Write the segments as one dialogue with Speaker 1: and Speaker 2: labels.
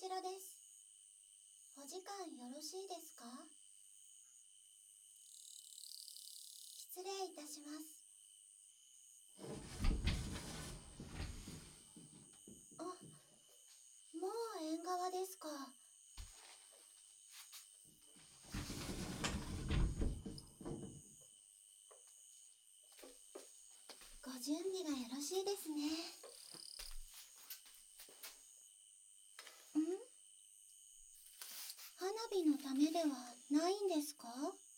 Speaker 1: しろです。お時間よろしいですか？失礼いたします。あ、もう縁側ですか。ご準備がよろしいですね。花火のためではないんですか？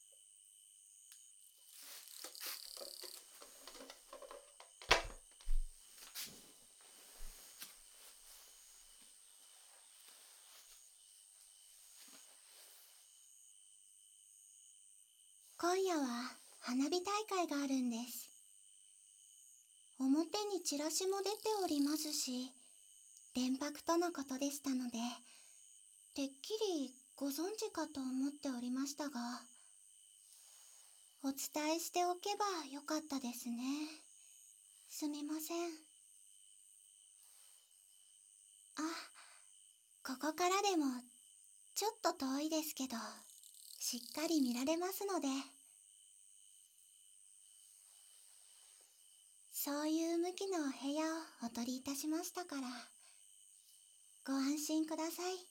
Speaker 1: 今夜は花火大会があるんです。表にチラシも出ておりますし、連泊とのことでしたので、てっきりご存知かと思っておりましたが、お伝えしておけばよかったですね。すみません。あ、ここからでもちょっと遠いですけど、しっかり見られますので。そういう向きのお部屋をお取りいたしましたから、ご安心ください。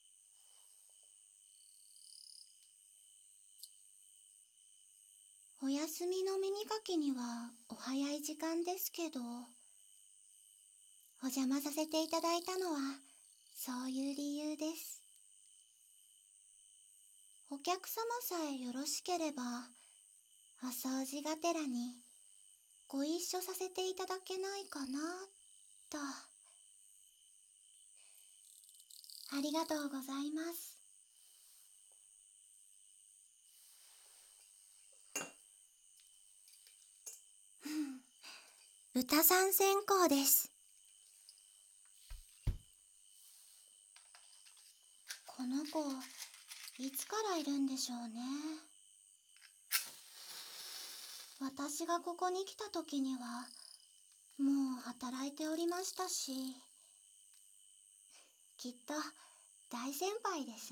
Speaker 1: お休みの耳かきにはお早い時間ですけど、お邪魔させていただいたのはそういう理由です。お客様さえよろしければ、お掃除がてらにご一緒させていただけないかなと。ありがとうございます。歌さん専攻です。この子、いつからいるんでしょうね。私がここに来た時には、もう働いておりましたし、きっと大先輩ですね。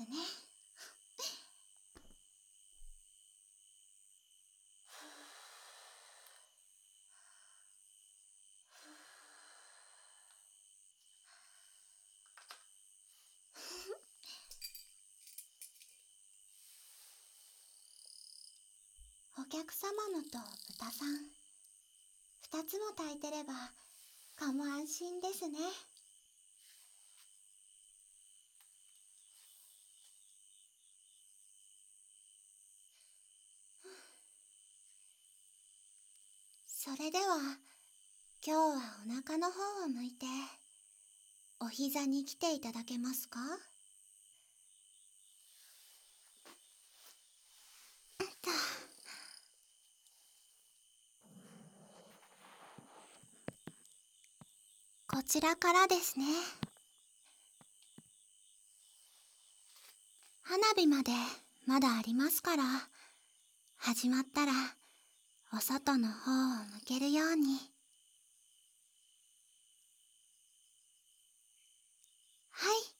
Speaker 1: お客様のと豚さん、二つも炊いてれば、かも安心ですね。それでは、今日はお腹の方を向いて、お膝に来ていただけますか？こちらからですね。花火までまだありますから、始まったらお外の方を向けるように。はい。